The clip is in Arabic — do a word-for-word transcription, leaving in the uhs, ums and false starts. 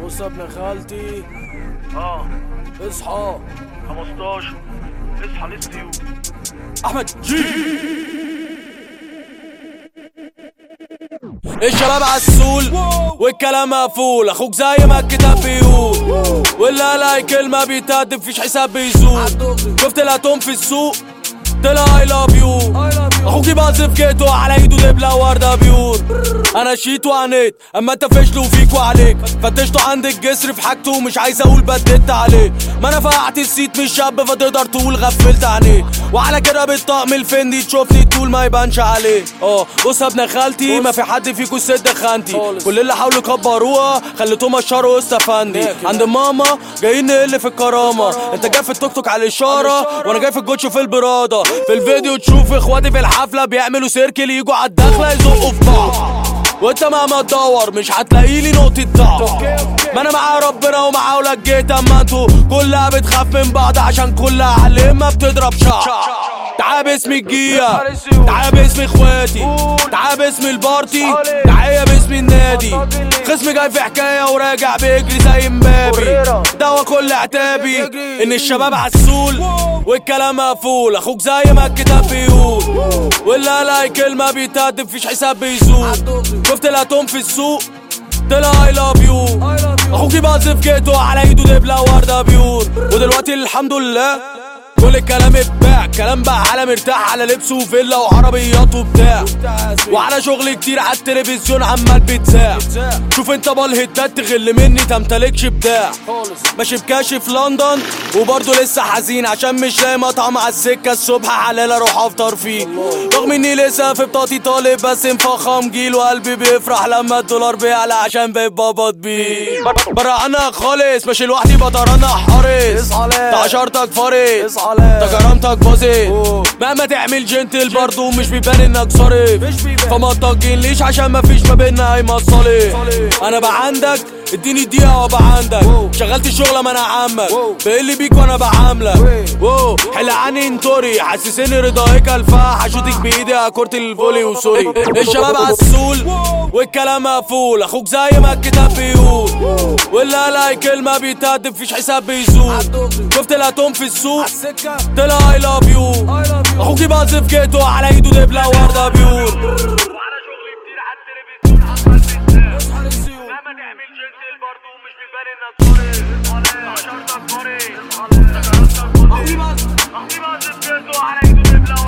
بص يا ابن خالتي. اه اصحى خمستاشر. اصحى للسيوف. احمد جي. الشباب عالسول والكلام مقفول، اخوك زي ما الكتاب بيقول، واللي الاقي كلمه بيتهدف مفيش حساب بيزول. شفت الاتوم في السوق طلع اي لاف يو، اخوك يبعزف جيته على ايده دبله ورده بيور. انا شيت وعنيت اما انت فشل وفيك وعليك، فتشته عند الجسر في حاجته ومش عايز اقول بددت عليه. ما انا فقعت السيت مش شاب فتقدر تقول غفلت عينيه، وعلى كده بالطقم الفندي تشوفني تقول ما يبانش عليه. اه بص يا ابن خالتي، ما في حد فيكو سد خانتي، كل اللي حاولوا يكبروها خليتهم اشروا استفندي. عند ماما جايين نقل في الكرامه، انت جاي في التوك توك على الاشاره وانا جاي في الجوتش في البراده. في الفيديو تشوف اخواتي في الحفله بيعملوا سيركل يجوا على الدخله يزقوا في بعض، وانت مهما تدور مش هتلاقيلي نقطة ضعف. ما انا مع ربنا ومع اولاد جيت، اما انتوا كلها بتخاف من بعض عشان كلها على ما بتضرب شعر. تعال باسم الجية، تعال باسم اخواتي، تعال باسم البارتي، تعال باسم النادي. خصم جاي في حكاية وراجع بيجري زي مبابي، دوا كل عتابي ان الشباب عالسول والكلام مقفول. اخوك زي ما الكتاب بيقول، واللي الاقي كلمة بيتهدف مفيش حساب بيزول. شفت الاتوم في السوق طلع اي لاف يو، اخوك يبعزف جيته على ايده دبله ورده بيور. ودلوقتي الحمد لله كل الكلام اتباع، كلام بقى على مرتاح، على لبس وفيلا وعربيات وبتاع، وعلى شغل كتير على التلفزيون عمال بيتذاع. شوف انت بالهدات تغل مني تمتلكش بتاع، ماشي بكاش في لندن وبرضه لسه حزين عشان مش لاقي مطعم على السكه الصبح حلال اروح افطر فيه. رغم اني لسه في بطاقتي طالب بس مفخم جيل، وقلبي بيفرح لما الدولار بيعلى عشان بيتبابط بيه. برا عنك خالص ماشي لوحدي بطرنا حارس، تعشرتك فارس تجرمتك باظت، مهما تعمل جنتل برضو مش بيبان انك صارف. فما تطجنليش عشان مفيش ما بينا اي مصالح. انا بقى عندك اديني دقيقة وابقى عندك، شغلت الشغلة ما انا عمك بقلي بيك وانا بعاملك. واو حل عني انطري حسسني رضايك الفاح، حشوتك بايدي كورة الفولي وسوري. الشباب عالسول والكلام مقفول، اخوك زي ما الكتاب بيقول، واللي الاقي كلمة بيتهدف مفيش حساب بيزول. شفت الاتوم في السوق طلع اي لاف يو، اخوك يبعزف جيته على ايده دبله ورده بيور. وعلى شغل كتير على التلفزيون عمال بيتذاع، مهما تعمل جنتل برضو مش بيبان انك صارف. عشرتك فارس تجربتك فارس، اخوك يبعزف جيته على ايده دبله